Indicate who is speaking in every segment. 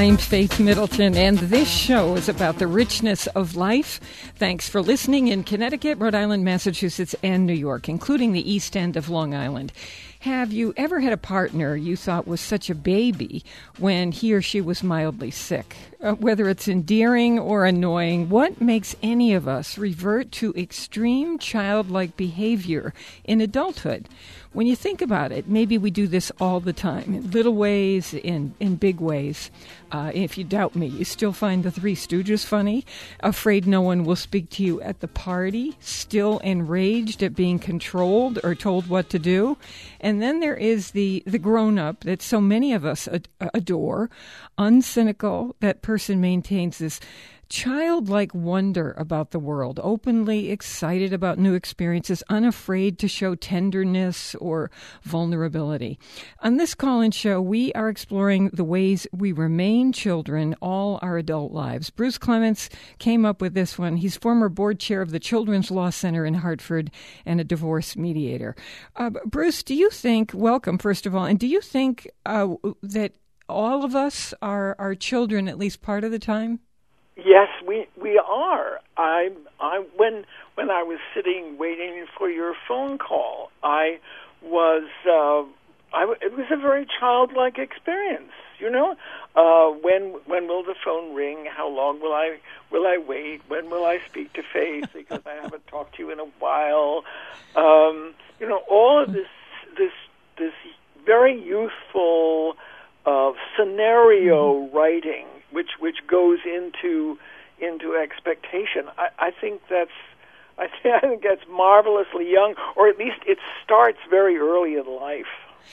Speaker 1: I'm Faith Middleton, and this show is about the richness of life. Thanks for listening in Connecticut, Rhode Island, Massachusetts, and New York, including the East End of Long Island. Have you ever had a partner you thought was such a baby when he or she was mildly sick? Whether it's endearing or annoying, what makes any of us revert to extreme childlike behavior in adulthood? When you think about it, maybe we do this all the time, in little ways, in big ways. If you doubt me, you still find the Three Stooges funny, afraid no one will speak to you at the party, still enraged at being controlled or told what to do. And then there is the grown-up that so many of us adore, uncynical. That person maintains this childlike wonder about the world, openly excited about new experiences, unafraid to show tenderness or vulnerability. On this call-in show, we are exploring the ways we remain children all our adult lives. Bruce Clements came up with this one. He's former board chair of the Children's Law Center in Hartford and a divorce mediator. Bruce, do you think, welcome, first of all, and do you think that all of us are children at least part of the time?
Speaker 2: Yes, we are. When I was sitting waiting for your phone call, it was a very childlike experience. You know, when will the phone ring? How long will I wait? When will I speak to Faith because I haven't talked to you in a while? You know, all of this very youthful scenario writing, which goes into expectation. I think that's marvelously young, or at least it starts very early in life.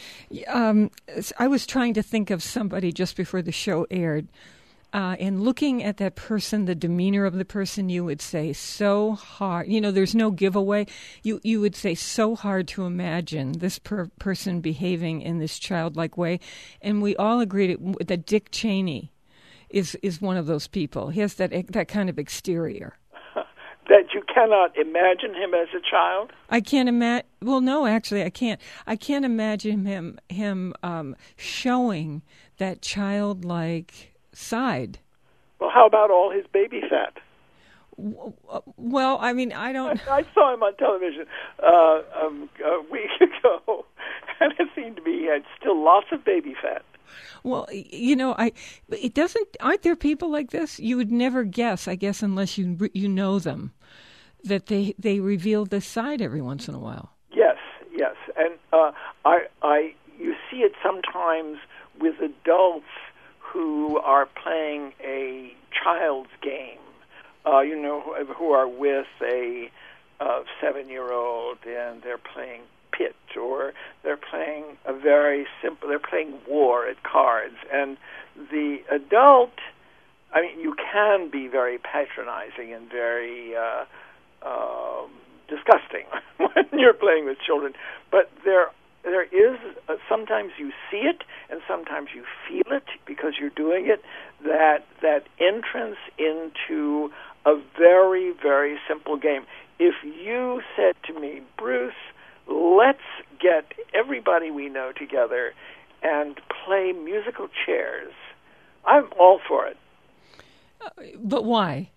Speaker 1: I was trying to think of somebody just before the show aired, and looking at that person, the demeanor of the person, you would say so hard. You know, there's no giveaway. You would say so hard to imagine this person behaving in this childlike way, and we all agreed that Dick Cheney is one of those people. He has that kind of exterior.
Speaker 2: That you cannot imagine him as a child?
Speaker 1: I can't imagine. Well, no, actually, I can't. I can't imagine him showing that childlike side.
Speaker 2: Well, how about all his baby fat?
Speaker 1: Well, I mean, I don't.
Speaker 2: I saw him on television a week ago, and it seemed to me he had still lots of baby fat.
Speaker 1: Well, you know, aren't there people like this? You would never guess, I guess, unless you know them, that they reveal this side every once in a while.
Speaker 2: Yes, and you see it sometimes with adults who are playing a child's game. You know, who are with a 7-year-old and they're playing pit, or they're playing they're playing war at cards. And the adult, I mean, you can be very patronizing and very disgusting when you're playing with children, but there is, sometimes you see it and sometimes you feel it because you're doing it, that entrance into a very, very simple game. If you said to me, Bruce, let's get everybody we know together and play musical chairs, I'm all for it.
Speaker 1: But why?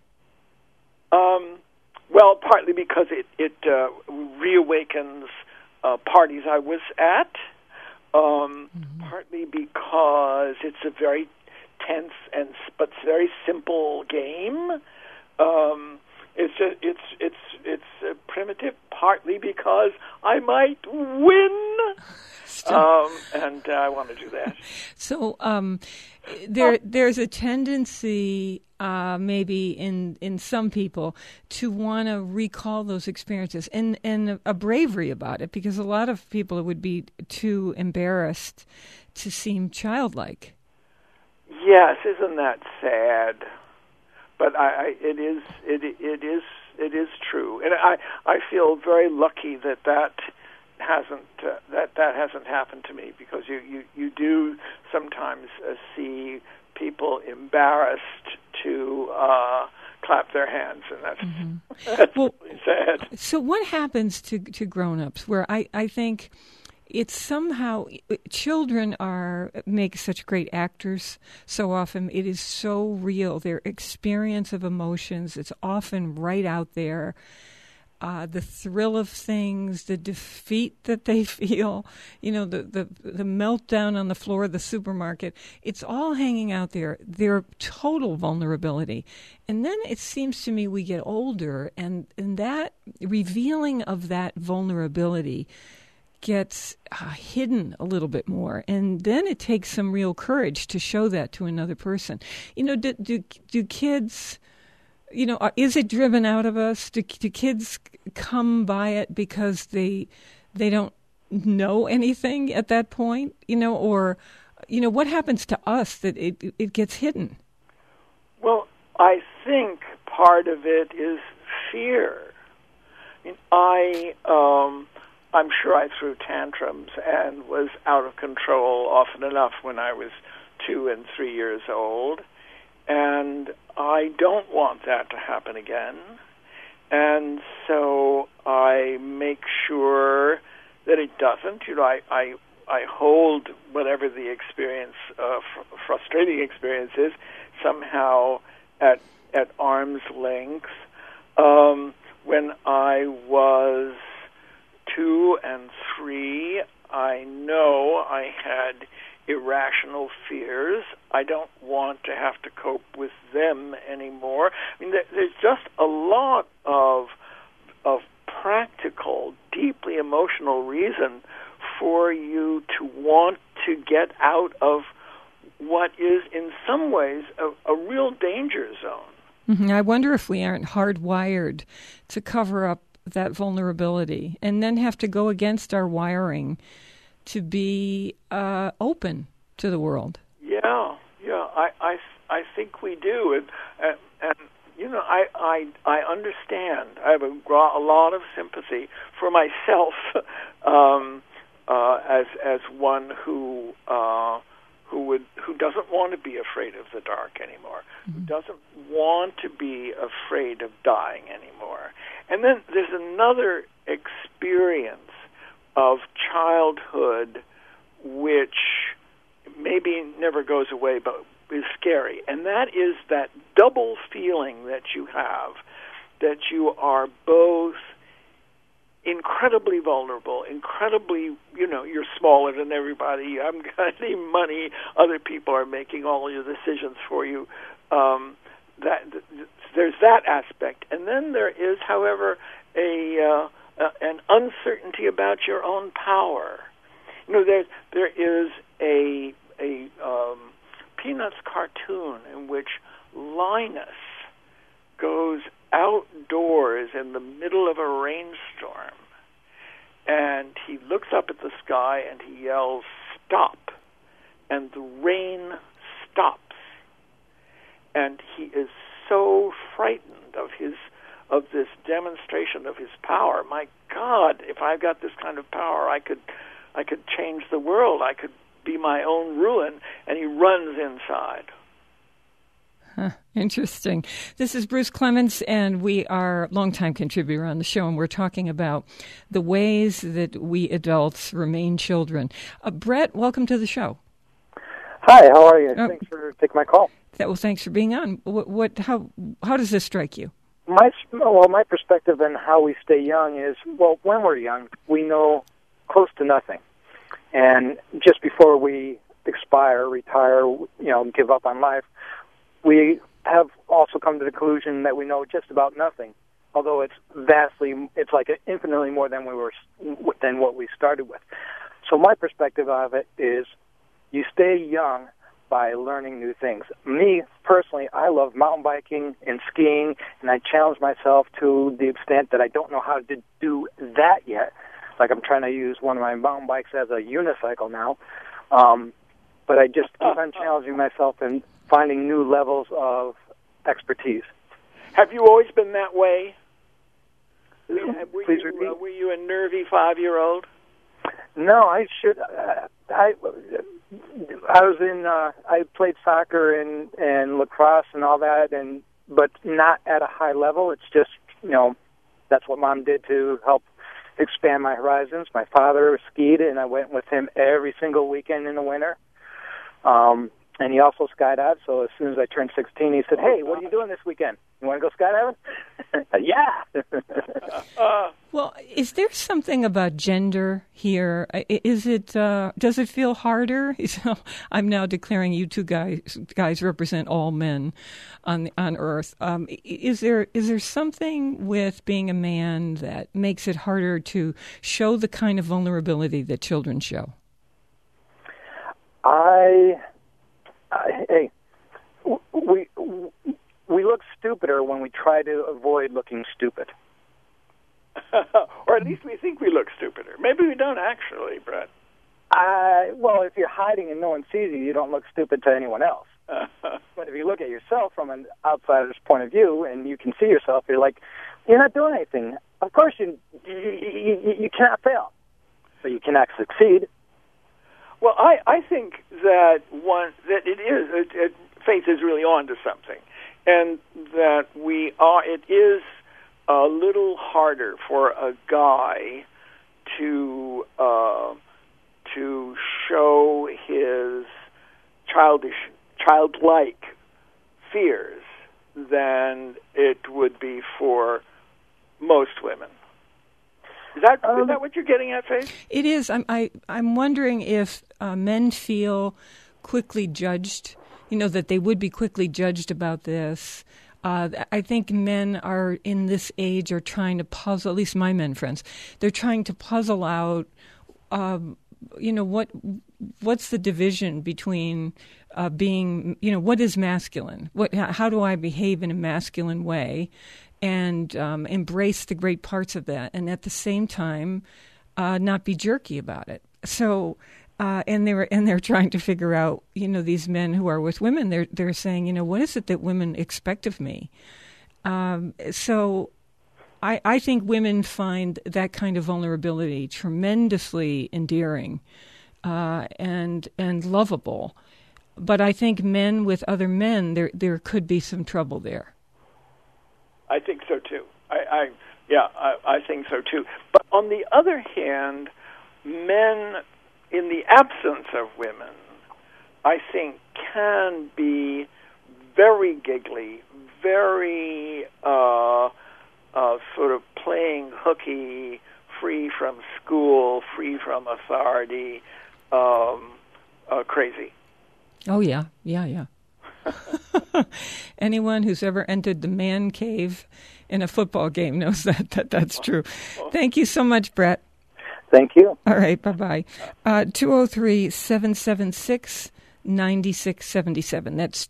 Speaker 2: Well, partly because it reawakens parties I was at, partly because it's a very tense but very simple game. It's primitive, partly because I might win, and I want to do that.
Speaker 1: So there's a tendency, maybe in some people, to want to recall those experiences, and a bravery about it, because a lot of people would be too embarrassed to seem childlike.
Speaker 2: Yes, isn't that sad? But it is true, and I feel very lucky that hasn't happened to me, because you do sometimes see people embarrassed to clap their hands, and that's really sad.
Speaker 1: So what happens to grown-ups where I think, it's somehow, children make such great actors so often. It is so real. Their experience of emotions, it's often right out there. The thrill of things, the defeat that they feel, the meltdown on the floor of the supermarket, it's all hanging out there, their total vulnerability. And then it seems to me we get older, and that revealing of that vulnerability gets hidden a little bit more. And then it takes some real courage to show that to another person. Do kids... is it driven out of us? Do kids come by it because they don't know anything at that point? Or what happens to us that it gets hidden?
Speaker 2: Well, I think part of it is fear. I'm sure I threw tantrums and was out of control often enough when I was 2 and 3 years old. And I don't want that to happen again. And so I make sure that it doesn't. I hold whatever the experience, frustrating experience is, somehow at arm's length. When I was 2 and 3, I know I had irrational fears. I don't want to have to cope with them anymore. I mean, there's just a lot of practical, deeply emotional reason for you to want to get out of what is, in some ways, a real danger zone.
Speaker 1: Mm-hmm. I wonder if we aren't hardwired to cover up that vulnerability and then have to go against our wiring to be open to the world.
Speaker 2: Yeah, I think we do, and I understand. I have a lot of sympathy for myself as one who doesn't want to be afraid of the dark anymore, who doesn't want to be afraid of dying anymore. And then there's another experience of childhood which maybe never goes away but is scary, and that is that double feeling that you have, that you are both incredibly vulnerable, incredibly, you're smaller than everybody, you haven't got any money, other people are making all your decisions for you. There's that aspect. And then there is, however, an uncertainty about your own power. There is a Peanuts cartoon in which Linus goes outdoors in the middle of a rainstorm, and he looks up at the sky and he yells, "Stop!" and the rain stops. And he is so frightened of this demonstration of his power. My God, if I got this kind of power, I could change the world. I could be my own ruin. And he runs inside.
Speaker 1: Interesting. This is Bruce Clements, and we are a longtime contributor on the show, and we're talking about the ways that we adults remain children. Brett, welcome to the show.
Speaker 3: Hi, how are you? Thanks for taking my call.
Speaker 1: Well, thanks for being on. How does this strike you?
Speaker 3: My perspective on how we stay young is, when we're young, we know close to nothing. And just before we expire, retire, give up on life, we have also come to the conclusion that we know just about nothing. Although it's infinitely more than what we started with. So my perspective of it is, you stay young by learning new things. Me, personally, I love mountain biking and skiing, and I challenge myself to the extent that I don't know how to do that yet. Like, I'm trying to use one of my mountain bikes as a unicycle now. But I just keep on challenging myself and finding new levels of expertise.
Speaker 2: Have you always been that way?
Speaker 3: Please repeat.
Speaker 2: Were you a nervy 5-year-old?
Speaker 3: No, I should. I was in. I played soccer and lacrosse and all that, but not at a high level. It's just that's what Mom did to help expand my horizons. My father skied, and I went with him every single weekend in the winter. And he also skydived, so as soon as I turned 16, he said, "Hey, what are you doing this weekend? You want to go skydiving?" Yeah.
Speaker 1: Well, is there something about gender here? Is it? Does it feel harder? I'm now declaring you two guys represent all men on Earth. Is there something with being a man that makes it harder to show the kind of vulnerability that children show?
Speaker 3: Hey, we look stupider when we try to avoid looking stupid.
Speaker 2: Or at least we think we look stupider. Maybe we don't actually, Brett.
Speaker 3: Well, if you're hiding and no one sees you, you don't look stupid to anyone else. But if you look at yourself from an outsider's point of view and you can see yourself, you're like, you're not doing anything. Of course, you cannot fail, but you cannot succeed.
Speaker 2: Well, I think that Faith is really on to something, and that it is a little harder for a guy to show his childlike fears than it would be for most women. Is that what you're getting at, Faith?
Speaker 1: It is. I'm wondering if men feel quickly judged, that they would be quickly judged about this. I think men are in this age are trying to puzzle, at least my men friends, they're trying to puzzle out, what's the division between being, what is masculine? How do I behave in a masculine way? And embrace the great parts of that, and at the same time, not be jerky about it. So, and they're trying to figure out, these men who are with women. They're saying, what is it that women expect of me? So, I think women find that kind of vulnerability tremendously endearing, and lovable. But I think men with other men, there could be some trouble there.
Speaker 2: I think so too. I think so too. But on the other hand, men, in the absence of women, I think can be very giggly, very sort of playing hooky, free from school, free from authority, crazy.
Speaker 1: Oh yeah. Anyone who's ever entered the man cave in a football game knows that's true. Thank you so much, Brett.
Speaker 3: Thank you.
Speaker 1: All right, bye-bye. 203-776-9677. That's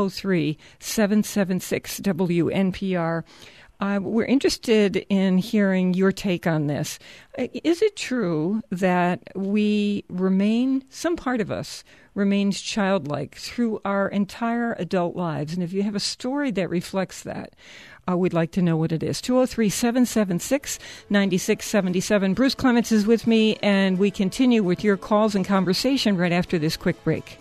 Speaker 1: 203-776-WNPR. We're interested in hearing your take on this. Is it true that some part of us remains childlike through our entire adult lives? And if you have a story that reflects that, we'd like to know what it is. 203-776-9677. Bruce Clements is with me, and we continue with your calls and conversation right after this quick break.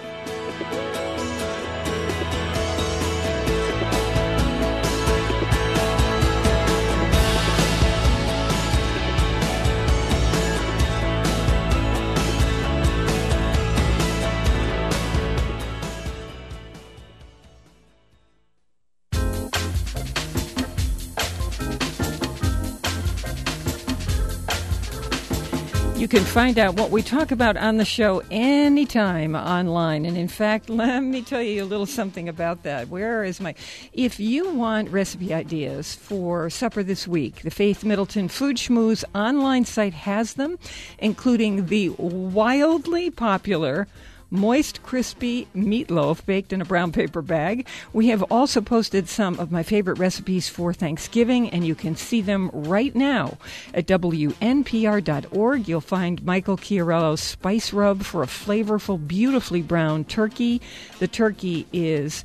Speaker 1: You can find out what we talk about on the show anytime online. And in fact, let me tell you a little something about that. If you want recipe ideas for supper this week, the Faith Middleton Food Schmooze online site has them, including the wildly popular moist, crispy meatloaf baked in a brown paper bag. We have also posted some of my favorite recipes for Thanksgiving, and you can see them right now at WNPR.org. You'll find Michael Chiarello's spice rub for a flavorful, beautifully browned turkey. The turkey is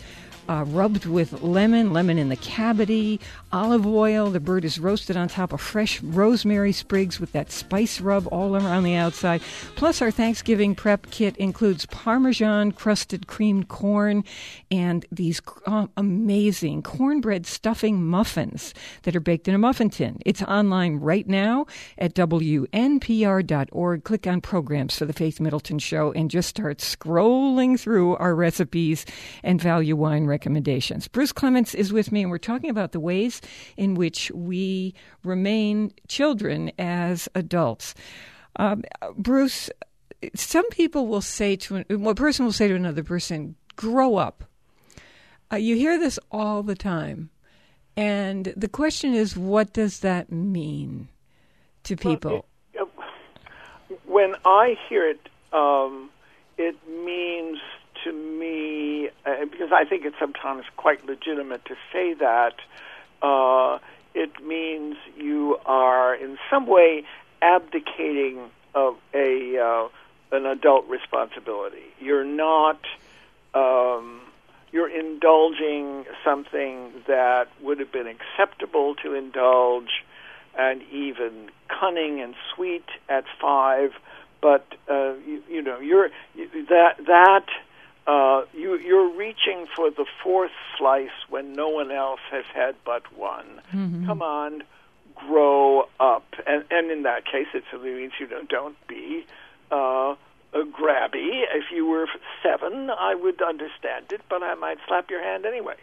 Speaker 1: rubbed with lemon in the cavity, olive oil. The bird is roasted on top of fresh rosemary sprigs with that spice rub all around the outside. Plus, our Thanksgiving prep kit includes Parmesan crusted creamed corn and these amazing cornbread stuffing muffins that are baked in a muffin tin. It's online right now at WNPR.org. Click on programs for the Faith Middleton Show and just start scrolling through our recipes and value wine recommendations. Bruce Clements is with me, and we're talking about the ways in which we remain children as adults. Bruce, some people will say one person will say to another person, grow up. You hear this all the time. And the question is, what does that mean to people?
Speaker 2: Well, when I hear it, it means to me, because I think it's sometimes quite legitimate to say that, it means you are in some way abdicating of an adult responsibility. You're not, you're indulging something that would have been acceptable to indulge and even cunning and sweet at 5, but you're reaching for the 4th slice when no one else has had but one. Mm-hmm. Come on, grow up, and in that case, it simply means don't be grabby. If you were 7, I would understand it, but I might slap your hand anyway.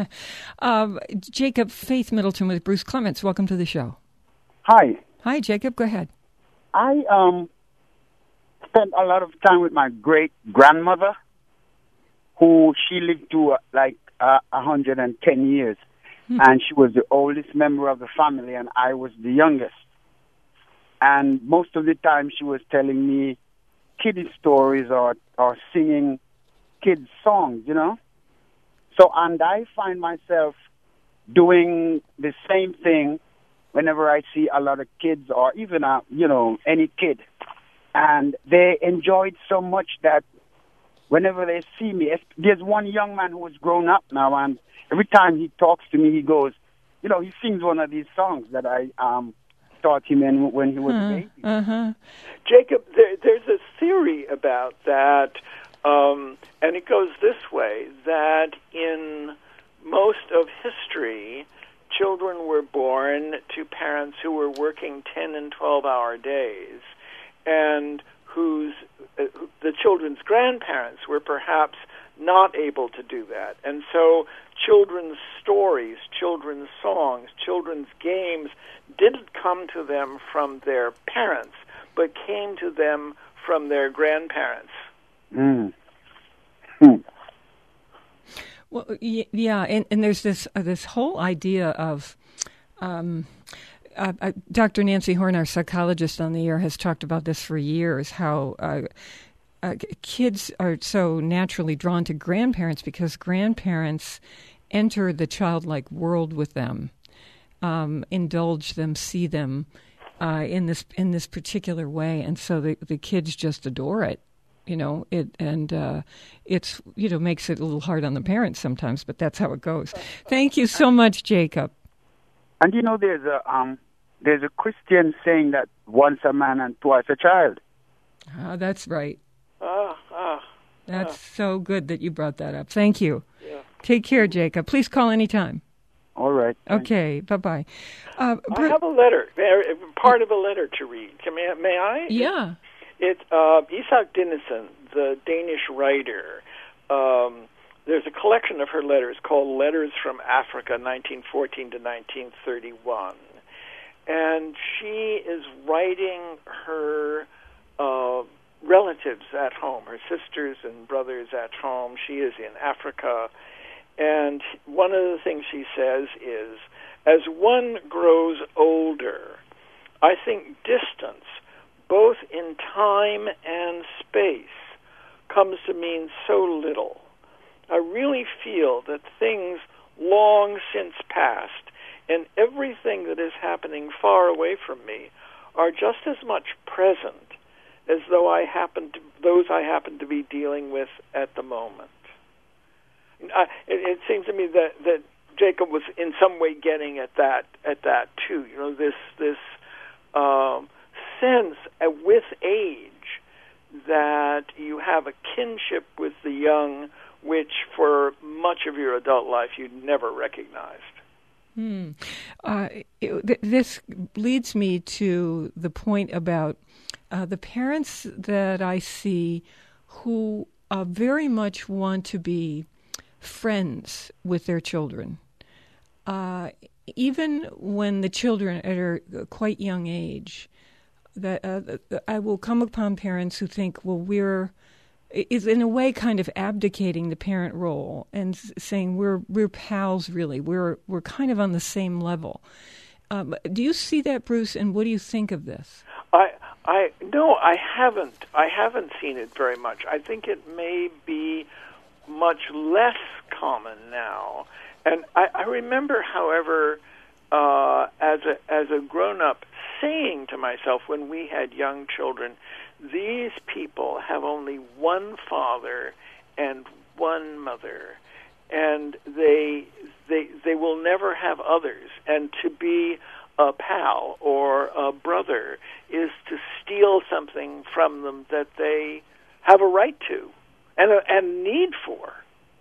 Speaker 1: Jacob Faith Middleton with Bruce Clements. Welcome to the show.
Speaker 4: Hi,
Speaker 1: Jacob. Go ahead.
Speaker 4: I spent a lot of time with my great-grandmother, who she lived to 110 years, and she was the oldest member of the family, and I was the youngest. And most of the time she was telling me kiddie stories or singing kids' songs, So, and I find myself doing the same thing whenever I see a lot of kids or even, any kid. And they enjoyed so much that whenever they see me, there's one young man who has grown up now, and every time he talks to me, he goes, he sings one of these songs that I taught him when he was a baby.
Speaker 1: Uh-huh.
Speaker 2: Jacob, there's a theory about that, and it goes this way, that in most of history, children were born to parents who were working 10 and 12-hour days, and the children's grandparents were perhaps not able to do that. And so children's stories, children's songs, children's games didn't come to them from their parents, but came to them from their grandparents.
Speaker 4: Mm.
Speaker 1: Well, yeah, and there's this whole idea of Dr. Nancy Horn, our psychologist on the air, has talked about this for years, how kids are so naturally drawn to grandparents because grandparents enter the childlike world with them, indulge them, see them in this particular way, and so the kids just adore it. It's makes it a little hard on the parents sometimes, but that's how it goes. Thank you so much, Jacob.
Speaker 4: And there's a Christian saying that once a man and twice a child.
Speaker 1: That's right. That's so good that you brought that up. Thank you.
Speaker 2: Yeah.
Speaker 1: Take care, Jacob. Please call anytime.
Speaker 4: All right.
Speaker 1: Okay. Bye-bye.
Speaker 2: I have a letter, part of a letter to read. May I?
Speaker 1: Yeah.
Speaker 2: It's Isak Dinesen, the Danish writer. There's a collection of her letters called Letters from Africa, 1914 to 1931. And she is writing her relatives at home, her sisters and brothers at home. She is in Africa. And one of the things she says is, as one grows older, I think distance, both in time and space, comes to mean so little. I really feel that things long since past and everything that is happening far away from me are just as much present as those I happen to be dealing with at the moment. It seems to me that Jacob was in some way getting at that too. You know, this sense with age that you have a kinship with the young, which for much of your adult life you never recognized.
Speaker 1: This leads me to the point about the parents that I see who very much want to be friends with their children. Even when the children are at a quite young age, that I will come upon parents who think, well, is in a way kind of abdicating the parent role and saying we're pals, really. We're kind of on the same level. Do you see that, Bruce? And what do you think of this?
Speaker 2: No, I haven't. I haven't seen it very much. I think it may be much less common now. And I remember, however, as a grown-up, saying to myself when we had young children, these people have only one father and one mother, and they will never have others. And to be a pal or a brother is to steal something from them that they have a right to and need for.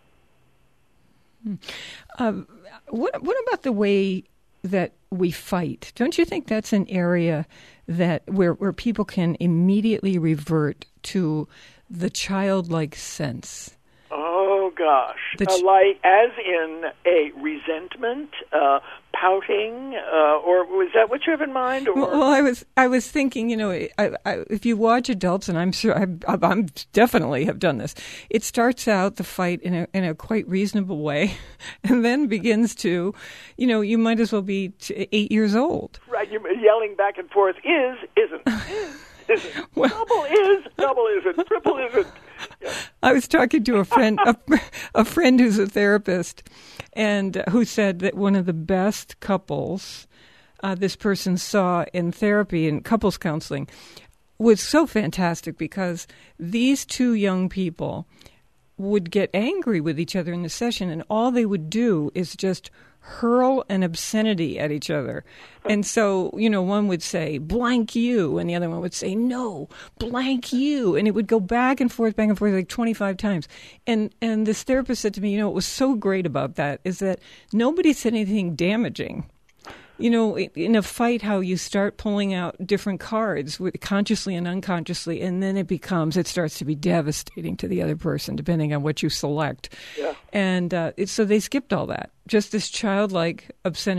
Speaker 1: What about the way that we fight? Don't you think that's an area that where people can immediately revert to the childlike sense?
Speaker 2: Oh gosh, like as in a resentment, pouting, or was that what you have in mind? Or?
Speaker 1: Well, I was thinking, you know, if you watch adults, and I'm sure I'm definitely have done this. It starts out the fight in a quite reasonable way, and then begins to, you know, you might as well be 8 years old.
Speaker 2: Right, you're yelling back and forth. Isn't. Well, double isn't, triple isn't. Yeah.
Speaker 1: I was talking to a friend, a friend who's a therapist, and who said that one of the best couples this person saw in therapy and couples counseling was so fantastic because these two young people would get angry with each other in the session, and all they would do is just hurl an obscenity at each other. And so, you know, one would say, blank you, and the other one would say, no, blank you. And it would go back and forth like 25 times. And this therapist said to me, you know, what was so great about that is that nobody said anything damaging. You know, in a fight, how you start pulling out different cards consciously and unconsciously, and then it starts to be devastating to the other person, depending on what you select.
Speaker 2: Yeah.
Speaker 1: And so they skipped all that. Just this childlike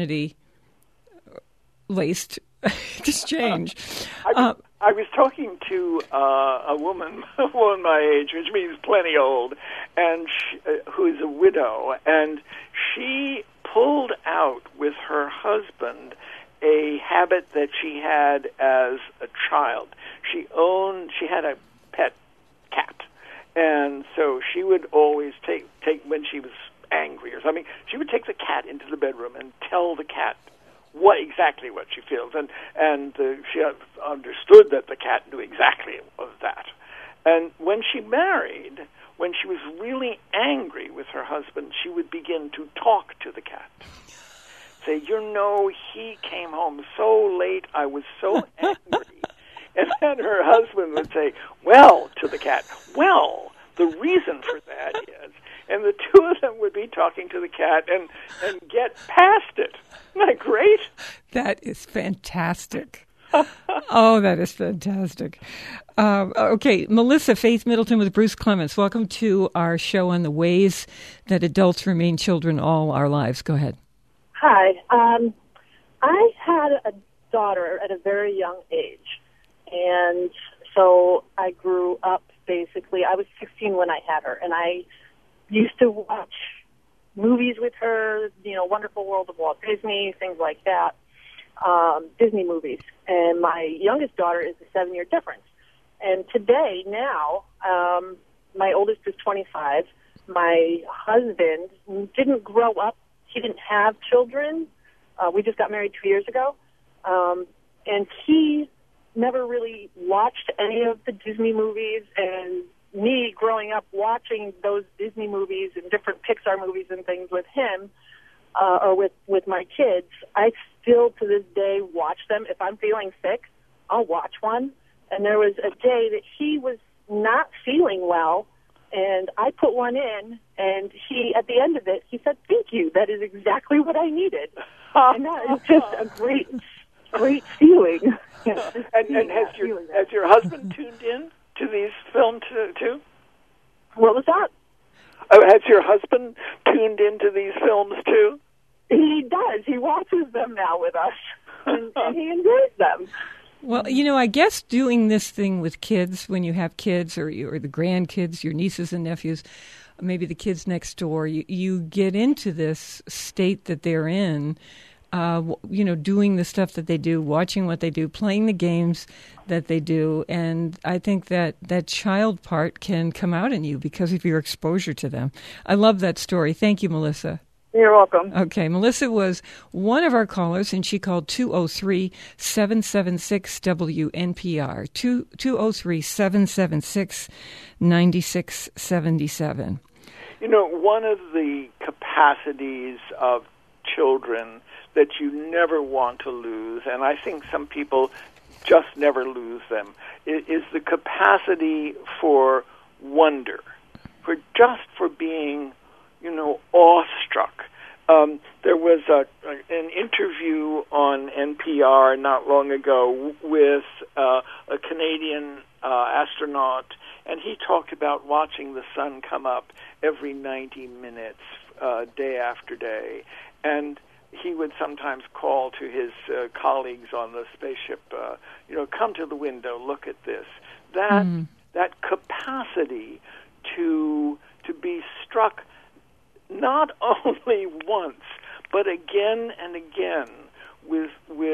Speaker 1: obscenity-laced exchange.
Speaker 2: I was talking to a woman my age, which means plenty old, and who is a widow, and she pulled out with her husband a habit that she had as a child. She had a pet cat, and so she would always take when she was angry or something, she would take the cat into the bedroom and tell the cat exactly what she feels, and she understood that the cat knew exactly of that. And when she married, when she was really angry with her husband, she would begin to talk to the cat. Say, you know, he came home so late, I was so angry. And then her husband would say, well, to the cat, well, the reason for that is, and the two of them would be talking to the cat and get past it. Isn't that great?
Speaker 1: That is fantastic. Oh, that is fantastic. Okay, Melissa Faith Middleton with Bruce Clements. Welcome to our show on the ways that adults remain children all our lives. Go ahead.
Speaker 5: Hi. I had a daughter at a very young age, and so I grew up basically. I was 16 when I had her, and I used to watch movies with her, you know, Wonderful World of Walt Disney, things like that, Disney movies. And my youngest daughter is a 7-year difference. And today, now, my oldest is 25. My husband didn't grow up. He didn't have children. We just got married 2 years ago. And he never really watched any of the Disney movies. And me growing up watching those Disney movies and different Pixar movies and things with him, or with my kids, I still to this day watch them. If I'm feeling sick, I'll watch one. And there was a day that he was not feeling well, and I put one in, and he, at the end of it, he said, "Thank you. That is exactly what I needed." And that is just a great feeling.
Speaker 2: And has your husband tuned in to these films too?
Speaker 5: What was that?
Speaker 2: Has your husband tuned into these films too?
Speaker 5: He does. He watches them now with us, and he enjoys them.
Speaker 1: Well, I guess doing this thing with kids, when you have kids or the grandkids, your nieces and nephews, maybe the kids next door, you get into this state that they're in, doing the stuff that they do, watching what they do, playing the games that they do. And I think that child part can come out in you because of your exposure to them. I love that story. Thank you, Melissa.
Speaker 5: You're welcome.
Speaker 1: Okay, Melissa was one of our callers, and she called 203-776-WNPR, 203-776-9677.
Speaker 2: One of the capacities of children that you never want to lose, and I think some people just never lose them, is the capacity for wonder, for being awestruck. There was an interview on NPR not long ago with a Canadian astronaut, and he talked about watching the sun come up every 90 minutes, day after day. And he would sometimes call to his colleagues on the spaceship, come to the window, look at this. That capacity to be struck not only once, but again and again with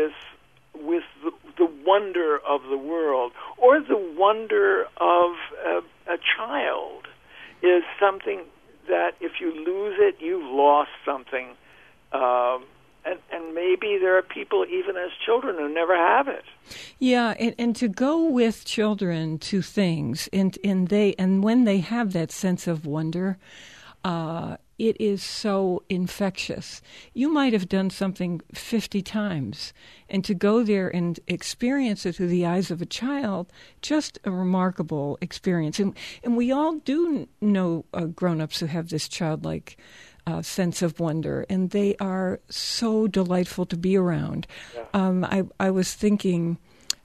Speaker 2: the wonder of the world, or the wonder of a child, is something that if you lose it, you've lost something. And maybe there are people, even as children, who never have it.
Speaker 1: Yeah, and to go with children to things, and when they have that sense of wonder, it is so infectious. You might have done something 50 times, and to go there and experience it through the eyes of a child, just a remarkable experience. And we all do know grown-ups who have this childlike sense of wonder, and they are so delightful to be around. Yeah. I was thinking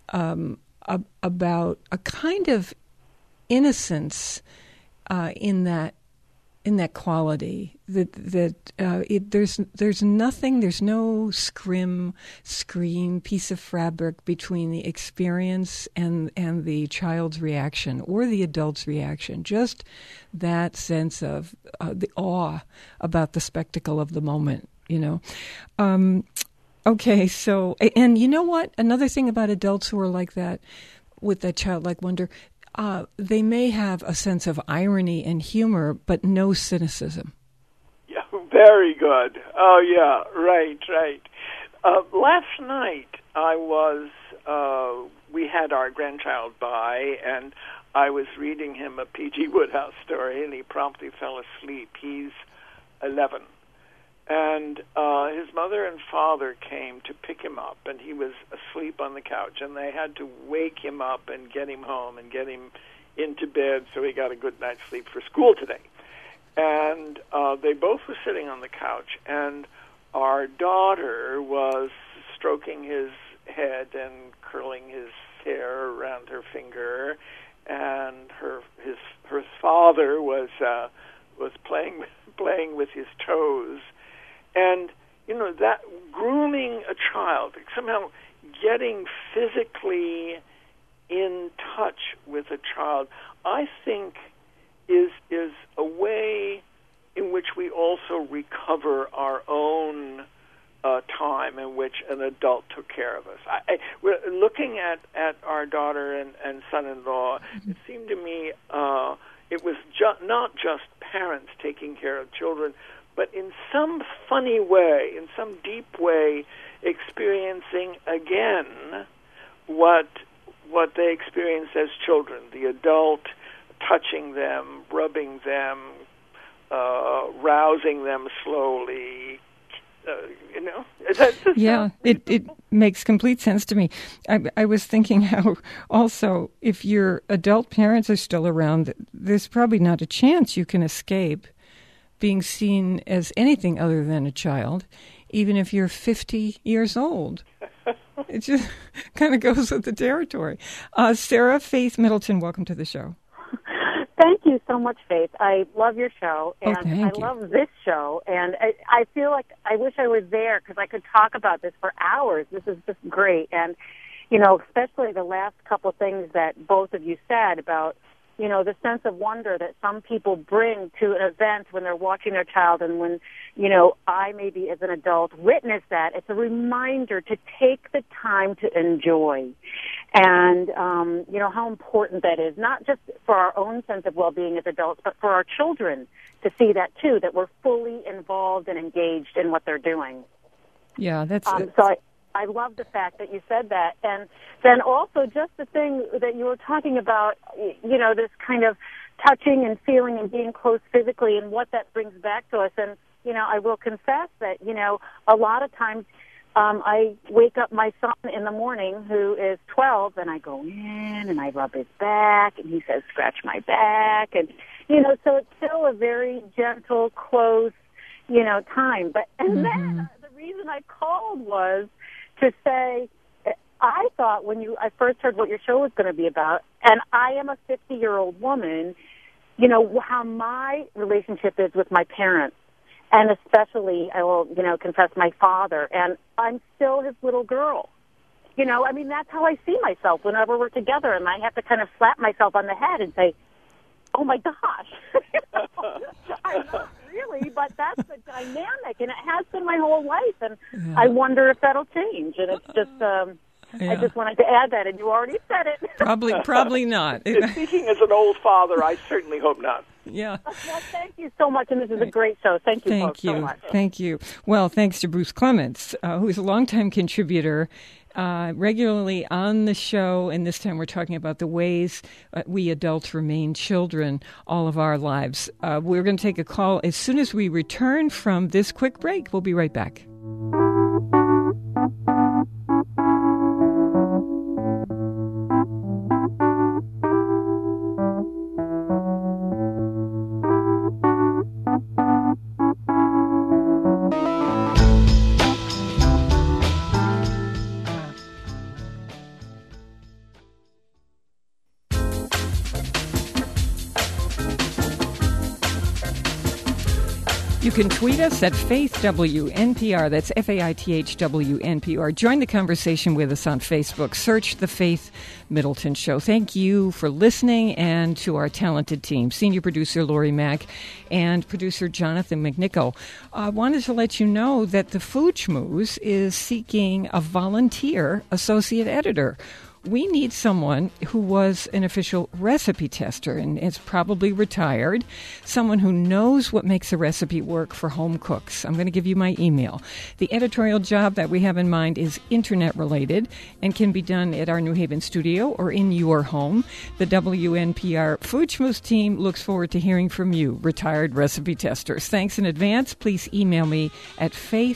Speaker 1: about a kind of innocence in that quality there's nothing, there's no screen piece of fabric between the experience and the child's reaction or the adult's reaction. Just that sense of the awe about the spectacle of the moment, Okay, so, and you know what? Another thing about adults who are like that, with that childlike wonder, they may have a sense of irony and humor, but no cynicism.
Speaker 2: Yeah, very good. Oh, yeah, right. Last night we had our grandchild by, and I was reading him a P.G. Wodehouse story, and he promptly fell asleep. He's 11. And his mother and father came to pick him up, and he was asleep on the couch, and they had to wake him up and get him home and get him into bed so he got a good night's sleep for school today. And they both were sitting on the couch, and our daughter was stroking his head and curling his hair around her finger, and his father was playing with his toes. And, that grooming a child, somehow getting physically in touch with a child, I think is a way in which we also recover our own time in which an adult took care of us. We're looking at our daughter and son-in-law, it seemed to me it was not just parents taking care of children, but in some funny way, in some deep way, experiencing again what they experienced as children, the adult touching them, rubbing them, rousing them slowly.
Speaker 1: It makes complete sense to me. I was thinking how also if your adult parents are still around, there's probably not a chance you can escape being seen as anything other than a child, even if you're 50 years old. It just kind of goes with the territory. Sarah Faith Middleton, welcome to the show.
Speaker 6: Thank you so much, Faith. I love your show, and
Speaker 1: thank you.
Speaker 6: love this show, and I feel like I wish I was there because I could talk about this for hours. This is just great, and, especially the last couple things that both of you said about, the sense of wonder that some people bring to an event when they're watching their child, and when, I maybe as an adult witness that. It's a reminder to take the time to enjoy. And, how important that is, not just for our own sense of well-being as adults, but for our children to see that, too, that we're fully involved and engaged in what they're doing.
Speaker 1: Yeah, that's
Speaker 6: so I love the fact that you said that. And then also just the thing that you were talking about, this kind of touching and feeling and being close physically and what that brings back to us. And, I will confess that, a lot of times I wake up my son in the morning who is 12, and I go in and I rub his back, and he says, scratch my back. And, so it's still a very gentle, close, time. But and then the reason I called was to say, I thought when I first heard what your show was going to be about, and I am a 50-year-old woman, how my relationship is with my parents. And especially, I will, confess, my father. And I'm still his little girl. That's how I see myself whenever we're together. And I have to kind of slap myself on the head and say, oh, my gosh. I'm not really, but that's the dynamic. And it has been my whole life. And I wonder if that'll change. And it's just... I just wanted to add that, and you already said it.
Speaker 1: Probably not.
Speaker 2: Speaking as an old father, I certainly hope not.
Speaker 1: Yeah.
Speaker 6: Well, thank you so much, and this is a great show. Thank you both so much.
Speaker 1: Thank you. Well, thanks to Bruce Clements, who's a longtime contributor, regularly on the show, and this time we're talking about the ways we adults remain children all of our lives. We're going to take a call as soon as we return from this quick break. We'll be right back. You can tweet us at FaithWNPR. That's FaithWNPR. Join the conversation with us on Facebook. Search The Faith Middleton Show. Thank you for listening, and to our talented team, senior producer Lori Mack and producer Jonathan McNichol. I wanted to let you know that the Food Schmooze is seeking a volunteer associate editor. We need someone who was an official recipe tester and is probably retired, someone who knows what makes a recipe work for home cooks. I'm going to give you my email. The editorial job that we have in mind is internet-related and can be done at our New Haven studio or in your home. The WNPR Food Schmooze team looks forward to hearing from you, retired recipe testers. Thanks in advance. Please email me at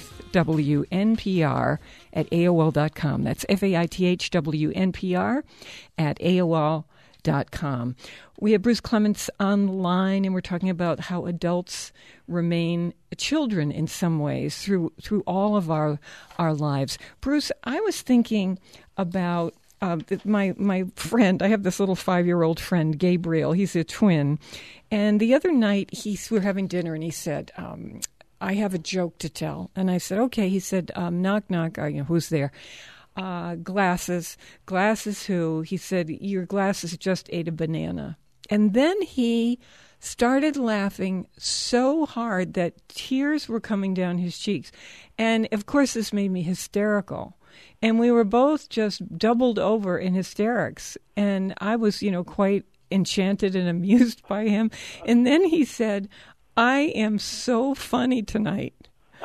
Speaker 1: faithwnpr@AOL.com. That's FaithWNPR at AOL.com. We have Bruce Clements online, and we're talking about how adults remain children in some ways through all of our lives. Bruce, I was thinking about my friend. I have this little 5-year-old friend, Gabriel. He's a twin. And the other night, we're having dinner, and he said, I have a joke to tell. And I said, okay. He said, knock, knock. Who's there? Glasses. Glasses who? He said, your glasses just ate a banana. And then he started laughing so hard that tears were coming down his cheeks. And, of course, this made me hysterical. And we were both just doubled over in hysterics. And I was, quite enchanted and amused by him. And then he said, I am so funny tonight.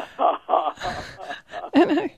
Speaker 1: And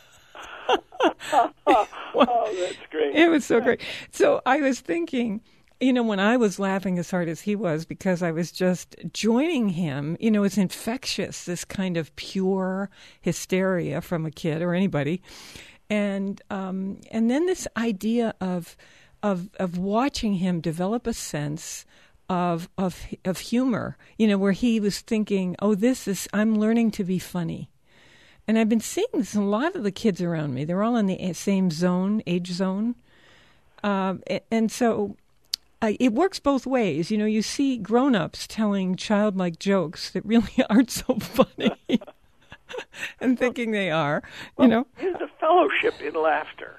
Speaker 2: oh, that's great.
Speaker 1: It was so great. So I was thinking, You know, when I was laughing as hard as he was, because I was just joining him, you know, it's infectious, this kind of pure hysteria from a kid or anybody. And then this idea of watching him develop a sense of humor, you know, where he was thinking, oh, I'm learning to be funny. And I've been seeing this in a lot of the kids around me. They're all in the same age zone. And so it works both ways. You know, you see grown-ups telling childlike jokes that really aren't so funny and thinking they are, you know.
Speaker 2: There's a fellowship in laughter.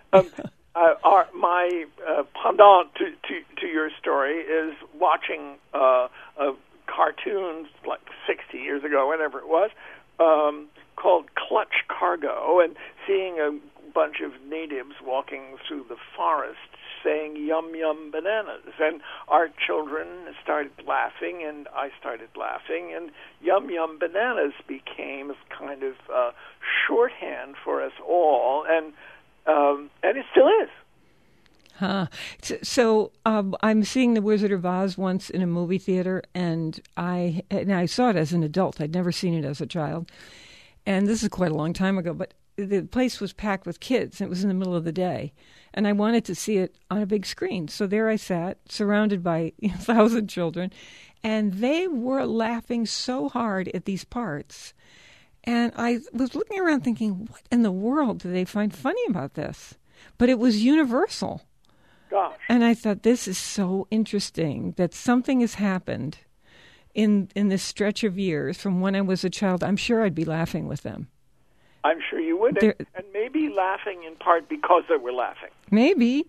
Speaker 2: My pendant to your story is watching cartoons like 60 years ago, whenever it was, called Clutch Cargo, and seeing a bunch of natives walking through the forest saying yum yum bananas, and our children started laughing and I started laughing, and yum yum bananas became a kind of shorthand for us all, and it still is.
Speaker 1: Huh. So I'm seeing The Wizard of Oz once in a movie theater, and I saw it as an adult. I'd never seen it as a child, and this is quite a long time ago, but the place was packed with kids. It was in the middle of the day, and I wanted to see it on a big screen. So there I sat, surrounded by 1,000 children, and they were laughing so hard at these parts. And I was looking around thinking, what in the world do they find funny about this? But it was universal.
Speaker 2: Gosh.
Speaker 1: And I thought, this is so interesting that something has happened in this stretch of years from when I was a child. I'm sure I'd be laughing with them.
Speaker 2: I'm sure you would, and maybe laughing in part because they were laughing.
Speaker 1: Maybe.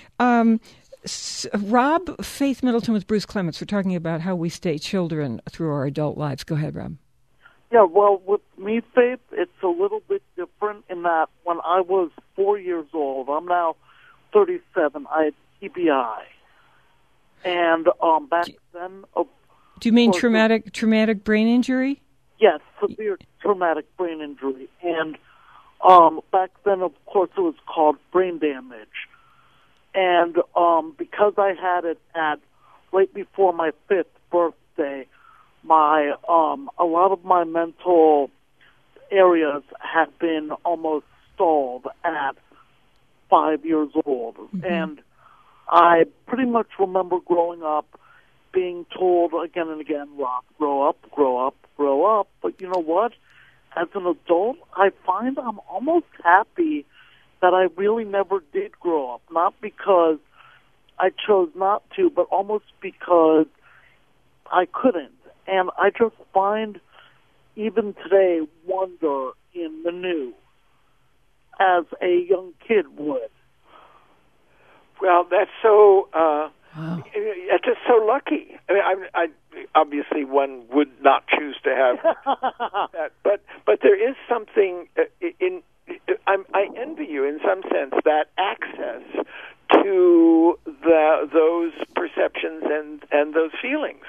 Speaker 1: Rob, Faith Middleton with Bruce Clements. We're talking about how we stay children through our adult lives. Go ahead, Rob.
Speaker 7: Yeah, well, with me, Faith, it's a little bit different in that when I was 4 years old, I'm now 37, I had TBI. And back then...
Speaker 1: Do you mean traumatic brain injury?
Speaker 7: Yes, severe traumatic brain injury. And back then, of course, it was called brain damage. And because I had it right before my 5th birthday, a lot of my mental areas had been almost stalled at 5 years old. Mm-hmm. And I pretty much remember growing up being told again and again, Rob, grow up, grow up, grow up. But you know what? As an adult, I find I'm almost happy that I really never did grow up. Not because I chose not to, but almost because I couldn't. And I just find, even today, wonder in the new, as a young kid would.
Speaker 2: Well, that's so... Wow. It's just so lucky. I mean, I obviously one would not choose to have that, but there is something I envy you in some sense that access to those perceptions and those feelings.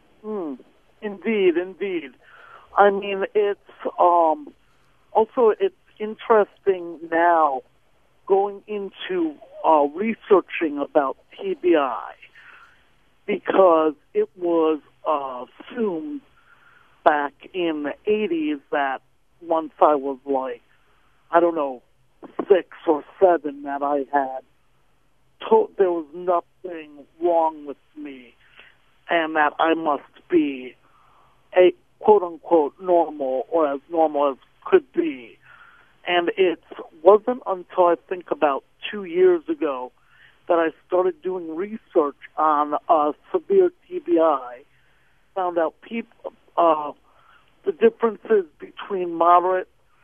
Speaker 7: Indeed. I mean, it's also it's interesting now going into researching about TBI, because it was assumed back in the 80s that once I was like, I don't know, 6 or 7, that I had there was nothing wrong with me and that I must be a quote-unquote normal, or as normal as could be. And it wasn't until I think about 2 years ago that I started doing research on severe TBI, found out the differences between minor,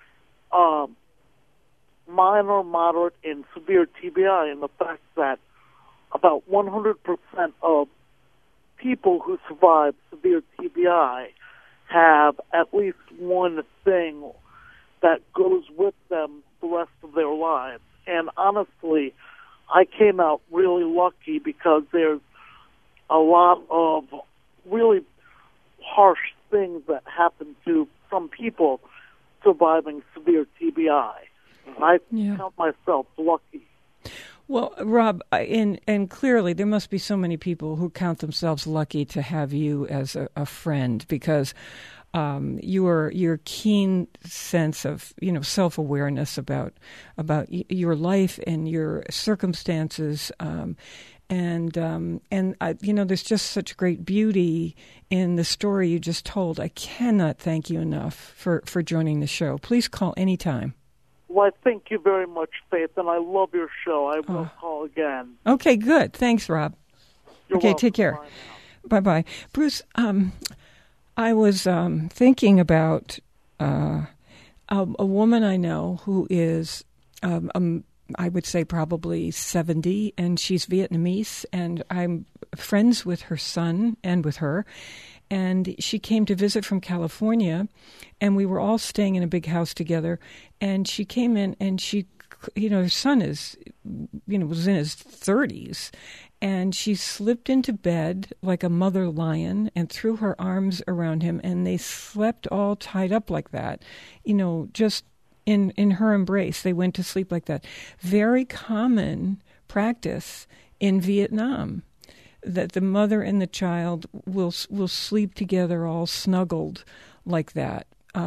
Speaker 7: moderate, and severe TBI, and the fact that about 100% of people who survive severe TBI have at least one thing that goes with them the rest of their lives. And honestly, I came out really lucky because there's a lot of really harsh things that happen to some people surviving severe TBI. I count myself lucky.
Speaker 1: Well, Rob, and clearly there must be so many people who count themselves lucky to have you as a friend, because your keen sense of self-awareness about your life and your circumstances, and there's just such great beauty in the story you just told. I cannot thank you enough for joining the show. Please call anytime.
Speaker 7: Well, thank you very much, Faith, and I love your show. I will call again.
Speaker 1: Okay, good. Thanks, Rob.
Speaker 7: You're
Speaker 1: okay,
Speaker 7: welcome.
Speaker 1: Take care. Bye-bye. Bruce, I was thinking about a woman I know who is, I would say, probably 70, and she's Vietnamese, and I'm friends with her son and with her. And she came to visit from California, and we were all staying in a big house together. And she came in, and her son was in his 30s, and she slipped into bed like a mother lion and threw her arms around him, and they slept all tied up like that, just in her embrace. They went to sleep like that. Very common practice in Vietnam, that the mother and the child will sleep together all snuggled like that,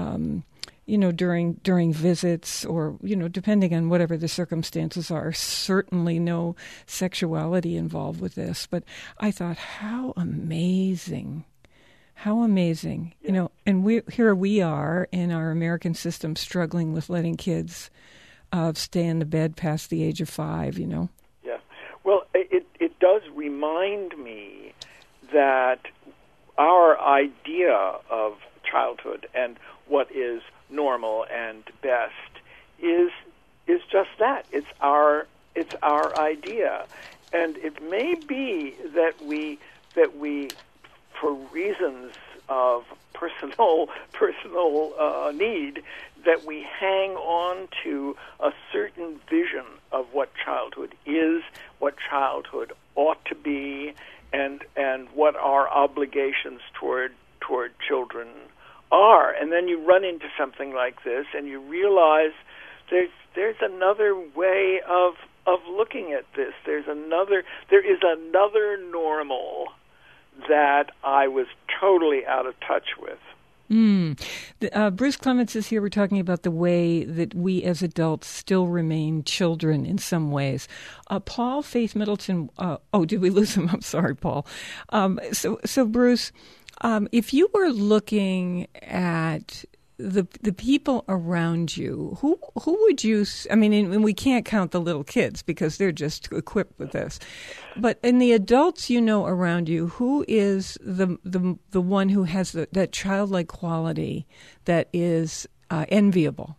Speaker 1: during visits, or, depending on whatever the circumstances are. Certainly no sexuality involved with this. But I thought, how amazing. Yeah. And here we are in our American system struggling with letting kids stay in the bed past the age of 5, Yeah.
Speaker 2: Well, it does remind me that our idea of childhood and what is normal and best is just that. It's our idea, and it may be that we for reasons of personal need, that we hang on to a certain vision of what childhood is, what childhood ought to be, and what our obligations toward children are. And then you run into something like this, and you realize there's another way of looking at this. There is another normal that I was totally out of touch with.
Speaker 1: Bruce Clements is here. We're talking about the way that we as adults still remain children in some ways. Paul Faith Middleton, did we lose him? I'm sorry, Paul. So Bruce, if you were looking at the people around you, who would you? I mean, and we can't count the little kids because they're just equipped with this. But in the adults around you, who is the one who has that childlike quality that is enviable?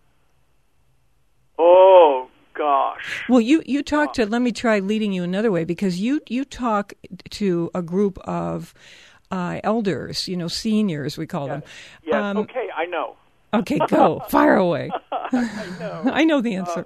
Speaker 2: Oh gosh.
Speaker 1: Well, you talk to. Let me try leading you another way, because you talk to a group of elders, seniors, we call them.
Speaker 2: Yes, okay, I know.
Speaker 1: Okay, go. Fire away.
Speaker 2: I know.
Speaker 1: I know the answer.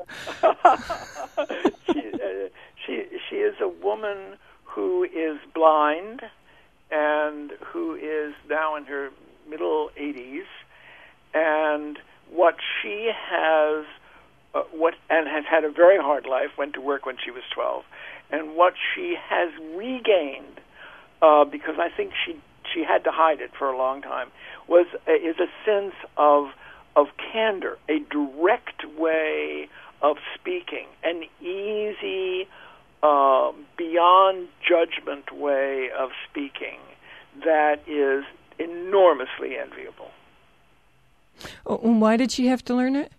Speaker 2: She is a woman who is blind and who is now in her middle 80s, and what she has, and has had a very hard life, went to work when she was 12, and what she has regained, because I think she had to hide it for a long time, is a sense of candor, a direct way of speaking, an easy, beyond judgment way of speaking that is enormously enviable.
Speaker 1: Oh, and why did she have to learn it?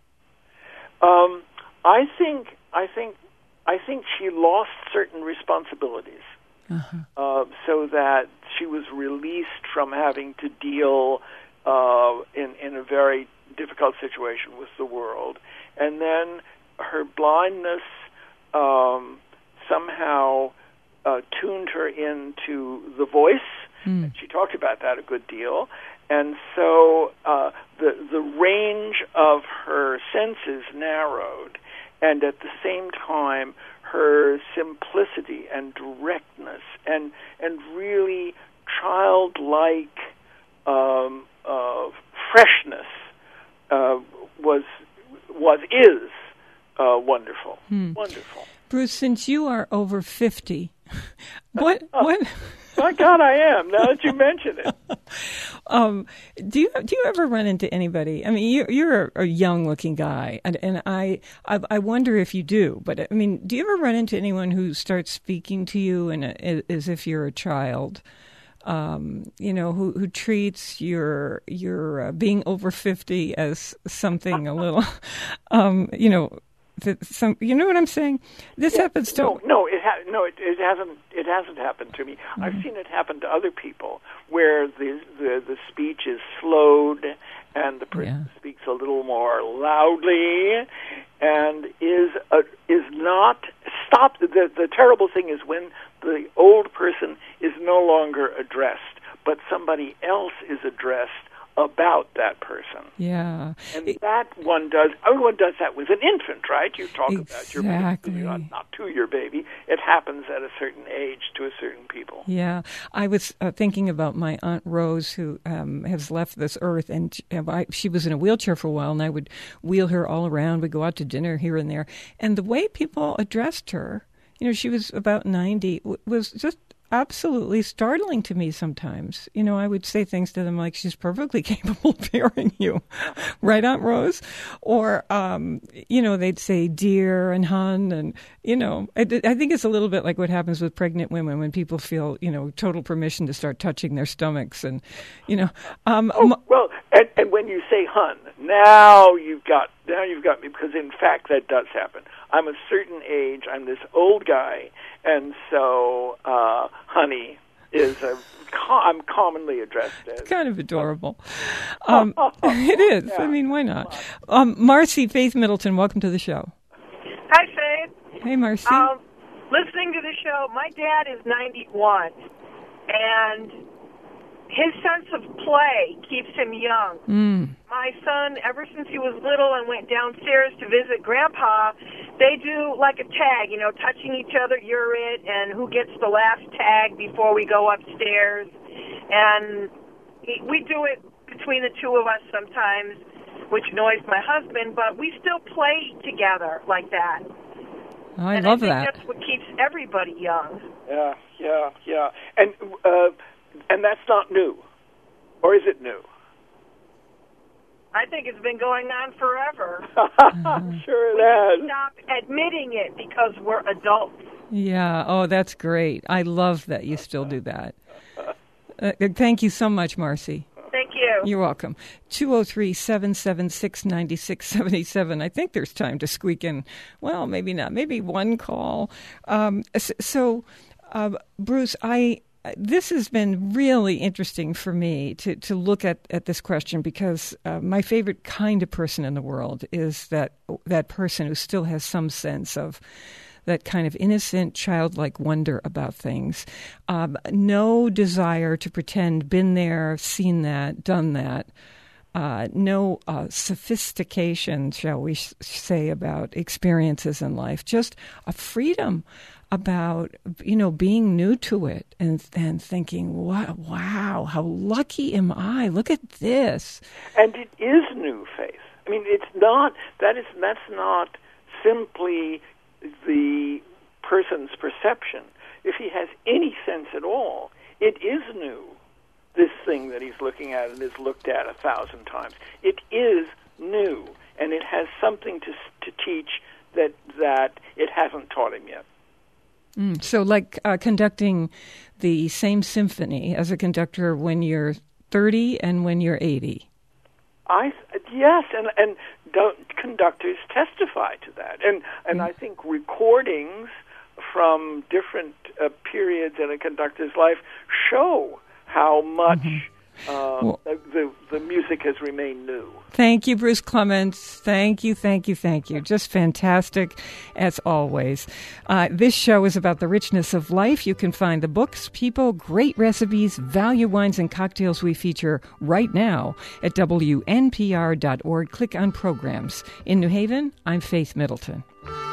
Speaker 2: I think she lost certain responsibilities. So that she was released from having to deal in a very difficult situation with the world. And then her blindness somehow tuned her into the voice. She talked about that a good deal. And so the range of her senses narrowed, and at the same time her simplicity and directness and really childlike freshness is wonderful. Wonderful.
Speaker 1: Bruce, since you are over 50, what?
Speaker 2: My God, I am. Now that you mention it.
Speaker 1: Do you ever run into anybody? I mean, you're a young-looking guy, and I wonder if you do. But I mean, do you ever run into anyone who starts speaking to you as if you're a child? Who treats your being over 50 as something a little, you know what I'm saying? This happens to
Speaker 2: it hasn't happened to me. Mm-hmm. I've seen it happen to other people where the speech is slowed and the person speaks a little more loudly and is not stopped. The terrible thing is when the old person is no longer addressed, but somebody else is addressed about that person.
Speaker 1: Yeah.
Speaker 2: And everyone does that with an infant, right? You talk
Speaker 1: exactly.
Speaker 2: about your baby, not to your baby. It happens at a certain age to a certain people.
Speaker 1: Yeah. I was thinking about my Aunt Rose, who has left this earth, and she was in a wheelchair for a while, and I would wheel her all around. We'd go out to dinner here and there. And the way people addressed her, she was about 90, was just absolutely startling to me sometimes. I would say things to them like, she's perfectly capable of hearing you. Right, Aunt Rose? Or, they'd say dear and hun. And, I think it's a little bit like what happens with pregnant women when people feel, total permission to start touching their stomachs. And,
Speaker 2: and when you say hun, now you've got me, because in fact that does happen. I'm a certain age, I'm this old guy, and so honey is I'm commonly addressed as.
Speaker 1: It's kind of adorable. It is. Yeah. I mean, why not? Marcy Faith Middleton, welcome to the show.
Speaker 8: Hi, Faith.
Speaker 1: Hey, Marcy.
Speaker 8: Listening to the show, my dad is 91, and his sense of play keeps him young. My son, ever since he was little and went downstairs to visit Grandpa, they do like a tag, touching each other, you're it, and who gets the last tag before we go upstairs. And we do it between the two of us sometimes, which annoys my husband, but we still play together like that.
Speaker 1: Oh, I love that.
Speaker 8: That's what keeps everybody young.
Speaker 2: Yeah. And that's not new. Or is it new?
Speaker 8: I think it's been going on forever.
Speaker 2: I'm sure it has.
Speaker 8: We stop admitting it because we're adults.
Speaker 1: Yeah. Oh, that's great. I love that you still do that. Thank you so much, Marcy.
Speaker 8: Thank you.
Speaker 1: You're welcome. 203-776-9677. I think there's time to squeak in, well, maybe not, maybe one call. Bruce, this has been really interesting for me to look at this question, because my favorite kind of person in the world is that person who still has some sense of that kind of innocent, childlike wonder about things. No desire to pretend, been there, seen that, done that. No sophistication, shall we say, about experiences in life. Just a freedom about, being new to it and thinking, wow, how lucky am I? Look at this.
Speaker 2: And it is new, Faith. I mean, it's not, that's not simply the person's perception. If he has any sense at all, it is new, this thing that he's looking at and has looked at 1,000 times. It is new, and it has something to teach that it hasn't taught him yet.
Speaker 1: So like conducting the same symphony as a conductor when you're 30 and when you're 80.
Speaker 2: Yes, and conductors testify to that. And I think recordings from different periods in a conductor's life show how much the music has remained new.
Speaker 1: Thank you, Bruce Clements. Thank you. Just fantastic, as always. This show is about the richness of life. You can find the books, people, great recipes, value wines, and cocktails we feature right now at WNPR.org. Click on Programs. In New Haven, I'm Faith Middleton.